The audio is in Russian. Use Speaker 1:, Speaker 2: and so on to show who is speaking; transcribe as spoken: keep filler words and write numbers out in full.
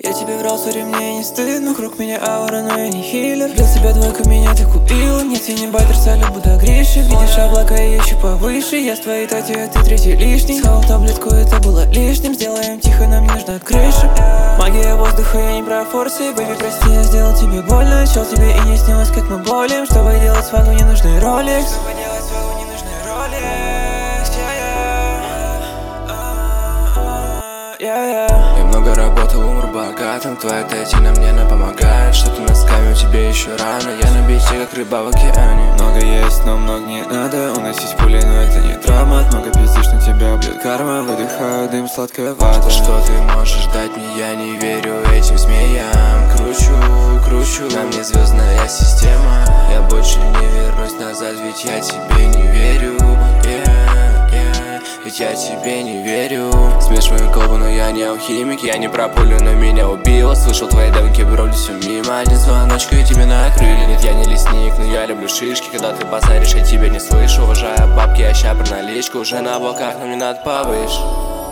Speaker 1: Я тебе врал, сори, мне не стыдно. Вокруг меня аура, но я не хилер. Для тебя двойку, меня ты купила. Нет, я не байтер, салю, Будда Гриша. Видишь облака, я ищу повыше. Я с твоей тати, а ты третий лишний. Схавал таблетку, это было лишним. Сделаем тихо, нам не нужна крыша. Магия воздуха, я не про форсы. Бэйби, прости, я сделал тебе больно. Чел, тебе и не снилось, как мы болеем. Чтобы делать свагу, не нужны ролекс. Чтобы делать свагу, не нужны ролекс.
Speaker 2: Я много работал, умр богатым. Твоя тайна мне она помогает. Что-то носками, у тебя еще рано. Я на бите, как рыба в океане.
Speaker 1: Много есть, но много не надо. Уносить пули, но это не травма. Много пиздишь, но тебя бьет карма. Выдыхаю дым, сладкая вата.
Speaker 2: Что ты можешь дать мне, я не верю этим змеям. Кручу, кручу, на мне звездная система. Я больше не вернусь назад, ведь я тебе не верю. yeah, yeah. Ведь я тебе не верю. Смешиваем колбу, но я не алхимик. Я не про пулю, но меня убило. Слышал твои демки, броли все мимо. Один звоночек и тебе накрыли. Нет, я не лесник, но я люблю шишки. Когда ты базаришь, я тебя не слышу. Уважаю бабки, я ща про наличку. Уже на облаках, но мне надо повыше.